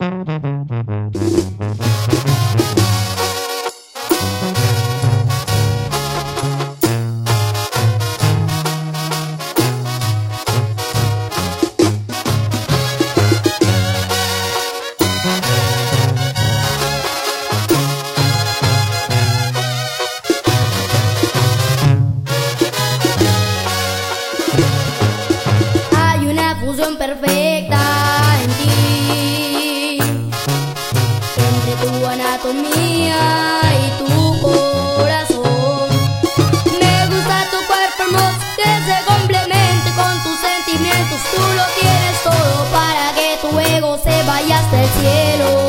Perfecta en ti, entre tu anatomía y tu corazón. Me gusta tu cuerpo hermoso, que se complemente con tus sentimientos. Tú lo tienes todo para que tu ego se vaya hasta el cielo.